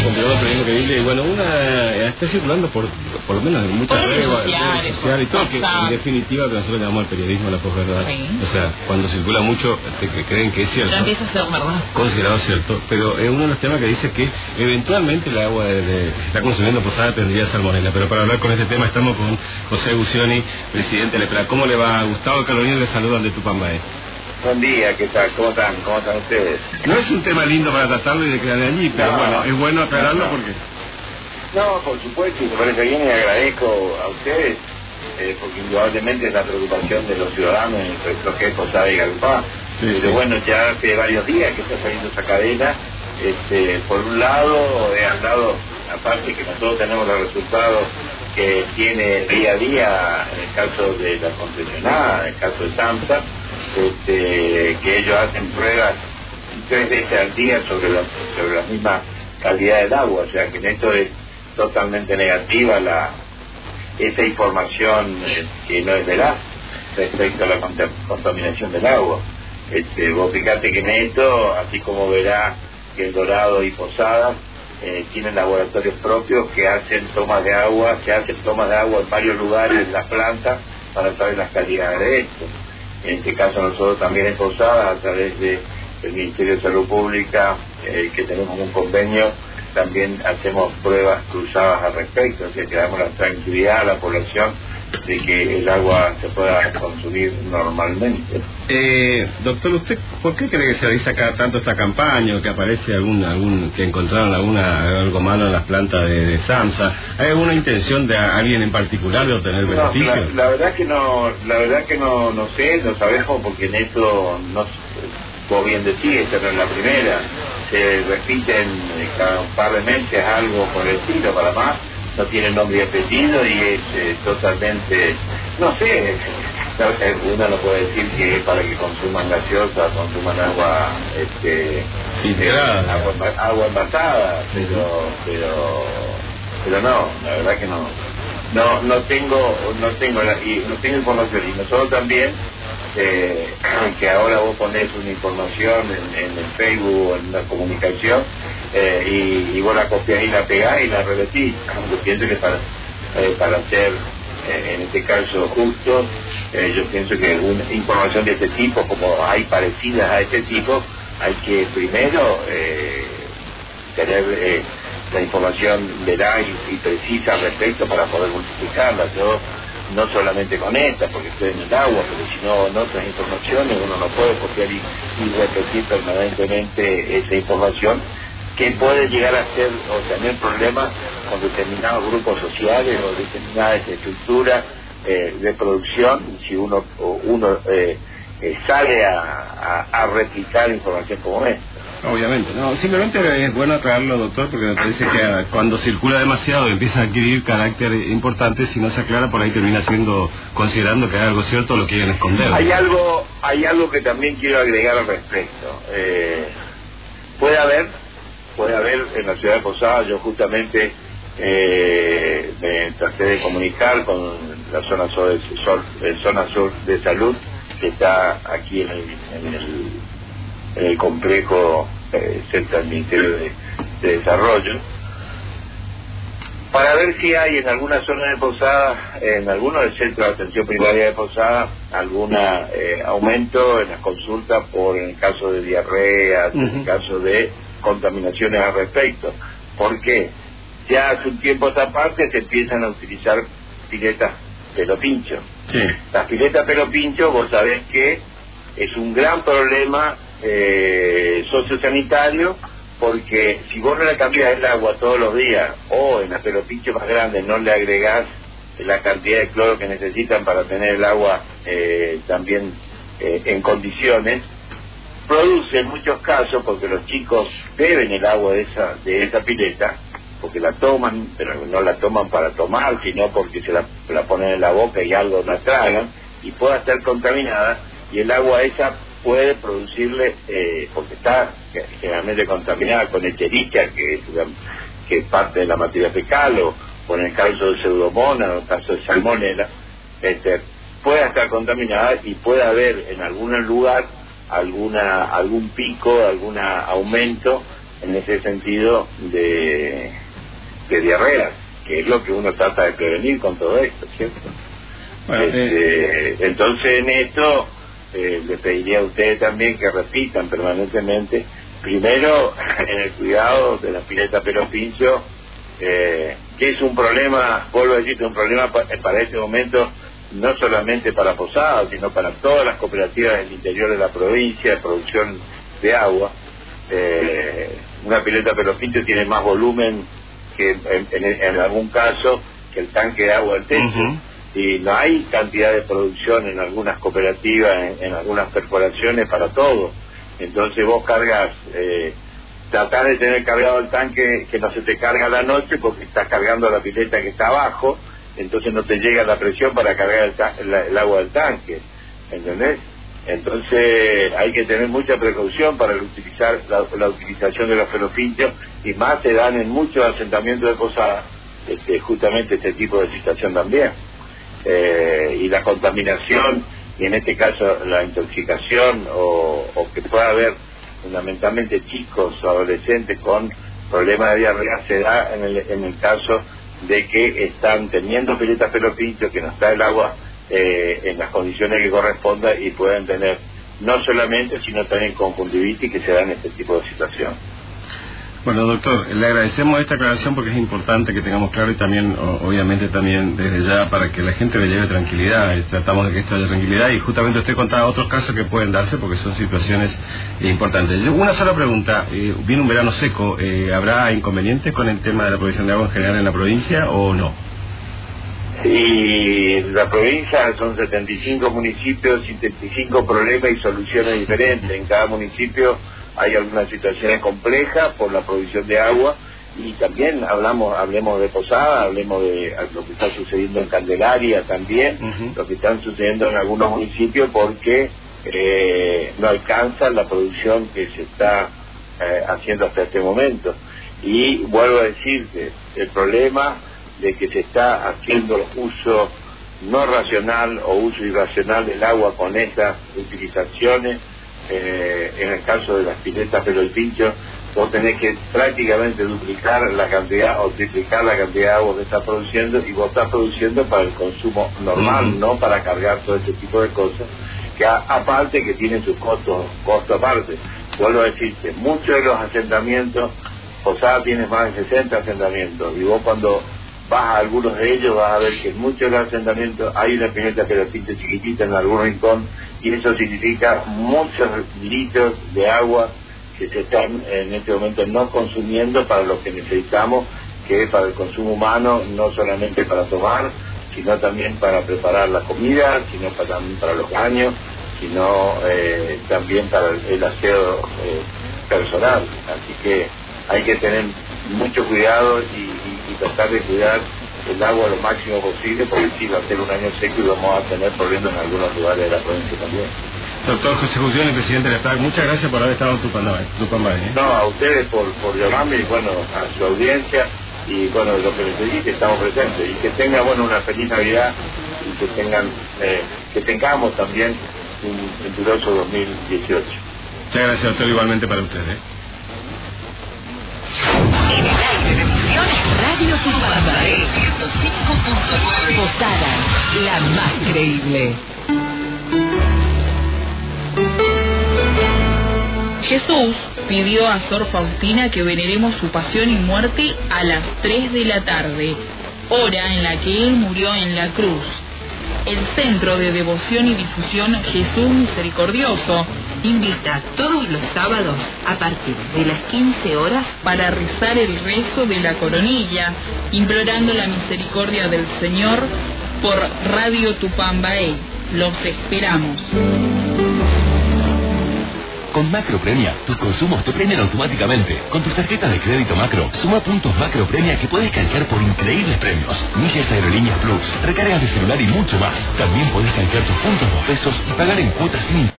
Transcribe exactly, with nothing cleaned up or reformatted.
compilado el periodismo creíble y bueno, una está circulando por por lo menos en muchas redes sociales, sociales y todo, que en definitiva que nosotros llamamos al periodismo la posverdad. Sí. O sea, cuando circula mucho te, que creen que es cierto. Ya empieza a ser verdad. Considerado cierto, pero es uno de los temas que dice que eventualmente el agua de, de, que se está consumiendo posada tendría salmonela. Pero para hablar con este tema estamos con José Guccioni, presidente de Lepra. ¿Cómo le va? Gustavo Carolina le saludan de Tupambaé. Buen día, ¿qué tal? ¿Cómo están? ¿Cómo están ustedes? No es un tema lindo para tratarlo y de quedar allí, pero no, bueno, es bueno aclararlo no. porque... No, por supuesto, y me parece bien y agradezco a ustedes, eh, porque indudablemente es la preocupación de los ciudadanos en nuestro que es Posada y Galupá. Sí, pero sí. Bueno, ya hace varios días que está saliendo esa cadena. Este, por un lado, he hablado, aparte que nosotros tenemos los resultados que tiene día a día en el caso de la concesionada, en el caso de SAMSA, este, que ellos hacen pruebas tres veces al día sobre la, sobre la misma calidad del agua, o sea que en esto es totalmente negativa la esa información eh, que no es veraz respecto a la contaminación del agua. Este, vos fijate que en esto, así como verá que El Dorado y Posadas eh, tienen laboratorios propios que hacen tomas de agua, que hacen tomas de agua en varios lugares de la planta para saber las calidades de esto. En este caso nosotros también en Posadas, a través de, del Ministerio de Salud Pública, eh, que tenemos un convenio, también hacemos pruebas cruzadas al respecto, o sea que damos la tranquilidad a la población de que el agua se pueda consumir normalmente. Eh, doctor, ¿usted por qué cree que se realiza cada tanto esta campaña o que aparece algún, algún que encontraron alguna algo malo en las plantas de, de SAMSA? ¿Hay alguna intención de alguien en particular de obtener no, beneficio? La, la verdad que no, la verdad que no, no sé, no sabemos porque en esto no, vos bien decís, esta no es la primera, se repiten cada un par de meses algo por el estilo, para más. No tiene nombre y apellido y es eh, totalmente, no sé, uno no puede decir que es para que consuman gaseosa, consuman agua, este, eh, agua, agua envasada, pero, pero, pero no, la verdad que no, no, no tengo, no tengo, la, y no tengo información y nosotros también, eh, que ahora vos ponés una información en, en el Facebook o en la comunicación. Eh, y, y vos la copiás y la pegás y la repetís. Yo pienso que para, eh, para ser, eh, en este caso, justo, eh, yo pienso que una información de este tipo, como hay parecidas a este tipo, hay que primero eh, tener eh, la información veraz y, y precisa al respecto para poder multiplicarla. Yo, no solamente con esta, porque estoy en el agua, pero si no en otras informaciones, uno no puede copiar y, y repetir permanentemente esa información, que puede llegar a ser o tener problemas con determinados grupos sociales o determinadas estructuras eh, de producción, si uno uno eh, eh, sale a, a, a replicar información como esta. Obviamente, no, simplemente es bueno aclararlo, doctor, porque me parece que cuando circula demasiado y empieza a adquirir carácter importante, si no se aclara, por ahí termina siendo, considerando que hay algo cierto, lo quieren esconder. Hay algo, hay algo que también quiero agregar al respecto. Eh, puede haber puede haber en la ciudad de Posadas, yo justamente eh, me traté de comunicar con la zona sur de, sur, zona sur de salud que está aquí en el, en el, en el complejo eh, cerca del Ministerio de, de Desarrollo, para ver si hay en alguna zona de Posadas, en alguno del centro de atención primaria de Posadas, algún eh, aumento en las consultas por en el caso de diarrea, uh-huh. en el caso de contaminaciones al respecto, porque ya hace un tiempo a esta parte se empiezan a utilizar piletas pelo pincho. Sí. Las piletas pelo pincho, vos sabés que es un gran problema eh, sociosanitario, porque si vos no le cambiás el agua todos los días, o en las pelo pincho más grandes no le agregás la cantidad de cloro que necesitan para tener el agua eh, también eh, en condiciones, produce en muchos casos, porque los chicos beben el agua de esa de esa pileta, porque la toman, pero no la toman para tomar, sino porque se la, la ponen en la boca y algo la tragan, y pueda estar contaminada, y el agua esa puede producirle, eh, porque está generalmente contaminada con echerichia, que es, que es parte de la materia fecal, o, o en el caso de pseudomonas, o en el caso de salmonela, este, pueda estar contaminada y puede haber en algún lugar alguna algún pico, algún aumento en ese sentido de, de diarrea, que es lo que uno trata de prevenir con todo esto, ¿cierto? Bueno, este, eh... Entonces en esto eh, le pediría a ustedes también que repitan permanentemente, primero en el cuidado de la pileta Pero Pincho, eh, que es un problema, vuelvo a decirte, un problema pa para este momento, no solamente para Posadas, sino para todas las cooperativas del interior de la provincia de producción de agua. Eh, una pileta Pero Pincho tiene más volumen que en, en, en algún caso que el tanque de agua del techo. Uh-huh. Y no hay cantidad de producción en algunas cooperativas, en, en algunas perforaciones para todo. Entonces vos cargas, eh, tratás de tener cargado el tanque que no se te carga a la noche porque estás cargando la pileta que está abajo, entonces no te llega la presión para cargar el, el, el agua del tanque, ¿entendés? Entonces hay que tener mucha precaución para utilizar la, la utilización de los pelopinchos, y más se dan en muchos asentamientos de Posadas este, justamente este tipo de situación también. Eh, y la contaminación, y en este caso la intoxicación, o, o que pueda haber fundamentalmente chicos o adolescentes con problemas de diarrea, se da en el, en el caso de que están teniendo piletas Pero Pincho, que no está el agua eh, en las condiciones que corresponda, y pueden tener no solamente, sino también conjuntivitis, que se da en este tipo de situación. Bueno, doctor, le agradecemos esta aclaración porque es importante que tengamos claro, y también, obviamente, también desde ya para que la gente le lleve tranquilidad, y tratamos de que esto haya tranquilidad, y justamente usted contaba otros casos que pueden darse porque son situaciones eh, importantes. Yo, una sola pregunta, eh, viene un verano seco, eh, ¿habrá inconvenientes con el tema de la provisión de agua en general en la provincia o no? Y la provincia son setenta y cinco municipios, setenta y cinco problemas y soluciones diferentes. En cada municipio hay algunas situaciones complejas por la provisión de agua, y también hablamos hablemos de Posadas, hablemos de lo que está sucediendo en Candelaria también, uh-huh. lo que está sucediendo en algunos municipios, porque eh, no alcanza la producción que se está eh, haciendo hasta este momento. Y vuelvo a decirte, el problema de que se está haciendo uso no racional o uso irracional del agua con estas utilizaciones. Eh, en el caso de las piletas Pero Pincho, vos tenés que prácticamente duplicar la cantidad o triplicar la cantidad de agua que estás produciendo, y vos estás produciendo para el consumo normal, uh-huh. no para cargar todo este tipo de cosas, que a, aparte que tienen sus costos, costo aparte. Vuelvo a decirte, muchos de los asentamientos, Posadas tiene más de sesenta asentamientos, y vos cuando vas a algunos de ellos vas a ver que en muchos de los asentamientos hay una pileta Pero Pincho chiquitita en algún rincón, y eso significa muchos litros de agua que se están en este momento no consumiendo para lo que necesitamos, que es para el consumo humano, no solamente para tomar, sino también para preparar la comida, sino para, también para los baños, sino eh, también para el, el aseo eh, personal. Así que hay que tener mucho cuidado y, y, y tratar de cuidar el agua lo máximo posible, porque sí, va a ser un año seco y vamos a tener problemas en algunos lugares de la provincia también. Doctor José Gusioni, presidente de la P A C, muchas gracias por haber estado en Tupambay. ¿eh? No, a ustedes por, por llamarme, y bueno, a su audiencia, y bueno, lo que les pedí, que estamos presentes, y que tengan, bueno, una feliz Navidad, y que tengan, eh, que tengamos también un venturoso dos mil dieciocho. Muchas gracias, doctor, igualmente para ustedes. ¿eh? En el aire de Misiones, Radio Tupambay, ciento cinco punto nueve. Posadas, la más creíble. Jesús pidió a Sor Faustina que veneremos su pasión y muerte a las tres de la tarde, hora en la que Él murió en la cruz. El Centro de Devoción y Difusión Jesús Misericordioso invita todos los sábados a partir de las quince horas para rezar el rezo de la coronilla, implorando la misericordia del Señor por Radio Tupambay. Los esperamos. Con Macro Premia, tus consumos te premian automáticamente. Con tus tarjetas de crédito Macro, suma puntos Macro Premia que puedes canjear por increíbles premios. Millas Aerolíneas Plus, recargas de celular y mucho más. También podés canjear tus puntos dos pesos y pagar en cuotas sin